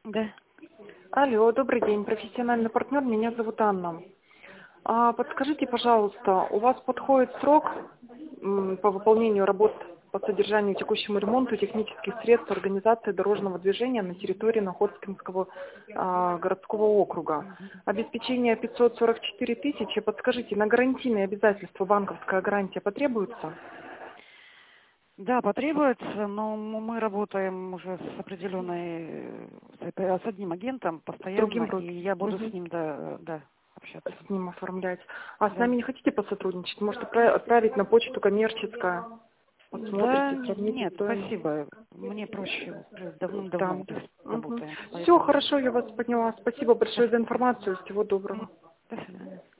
Да. Алло, добрый день, профессиональный партнер, меня зовут Анна. Подскажите, пожалуйста, у вас подходит срок по выполнению работ по содержанию и текущему ремонту технических средств организации дорожного движения на территории Находкинского городского округа? Обеспечение 544 тысячи. Подскажите, на гарантийные обязательства банковская гарантия потребуется? Да, потребуется, но мы работаем уже с определенной, с одним агентом С постоянно, другим и я буду с брокером? ним, да, общаться. С ним оформлять. А с Да. нами не хотите посотрудничать? Может, отправить на почту коммерческая? Да, Посмотрите, сравните нет, стоимость. спасибо. Мне проще, уже давным-давно Там. работаем, Все, поэтому. хорошо, я вас поняла. Спасибо Да. большое за информацию. Всего доброго. До свидания.